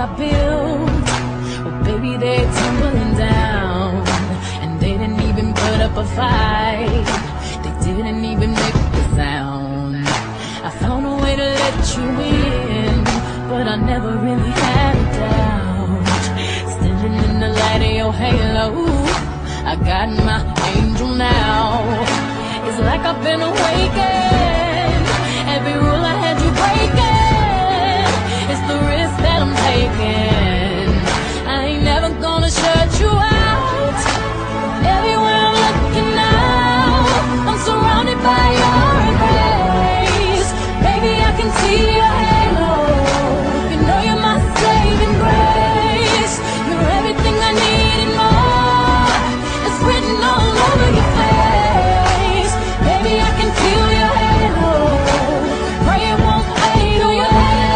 I built, well, baby, they're tumbling down. And they didn't even put up a fight, they didn't even make a sound. I found a way to let you in, but I never really had a doubt. Standing in the light of your halo, I got my angel now. It's like I've been awakened. Every rule I had you breaking, it's the risk that I'm taking. I ain't never gonna shut you out. Everywhere I'm looking now, I'm surrounded by your embrace. Baby, I can see your halo. You know you're my saving grace. You're everything I need and more. It's written all over your face. Baby, I can feel your halo. Pray it won't fade away.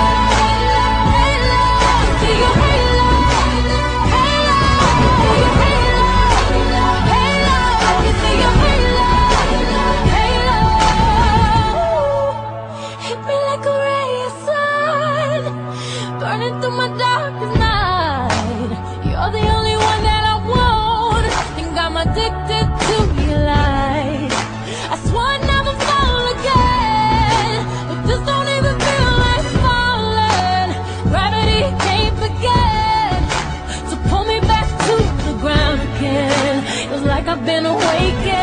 See your halo, halo, see your halo, halo. I can see your halo, halo. Hit me like a ray of sun, burning through my darkest night. You're the only one that I want. Think I'm addicted to your light. I swore I'd never fall again, but this don't even feel like falling. Gravity can't forget to pull me back to the ground again. It's like I've been awakened.